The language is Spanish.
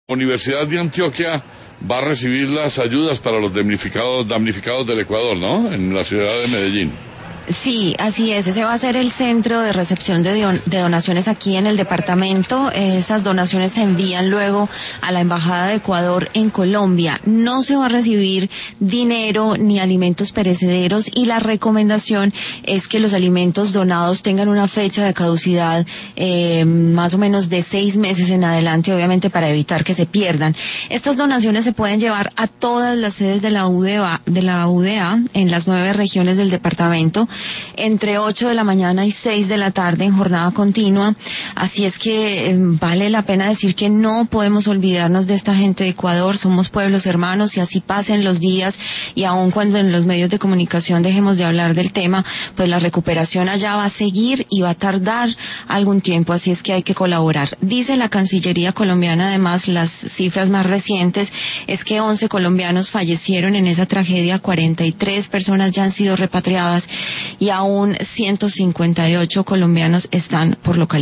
Universidad de Antioquia va a recibir las ayudas para los damnificados del Ecuador, ¿no? En la ciudad de Medellín. Sí, así es. Ese va a ser el centro de recepción de donaciones aquí en el departamento. Esas donaciones se envían luego a la Embajada de Ecuador en Colombia. No se va a recibir dinero ni alimentos perecederos y la recomendación es que los alimentos donados tengan una fecha de caducidad más o menos de 6 meses en adelante, obviamente para evitar que se pierdan. Estas donaciones se pueden llevar a todas las sedes de la UDA en las 9 regiones del departamento, entre 8 de la mañana y 6 de la tarde en jornada continua. Así es que vale la pena decir que no podemos olvidarnos de esta gente de Ecuador. Somos pueblos hermanos y así pasen los días y aun cuando en los medios de comunicación dejemos de hablar del tema, pues la recuperación allá va a seguir y va a tardar algún tiempo, así es que hay que colaborar. Dice la Cancillería colombiana, además, las cifras más recientes es que 11 colombianos fallecieron en esa tragedia, 43 personas ya han sido repatriadas y aún 158 colombianos están por localizar.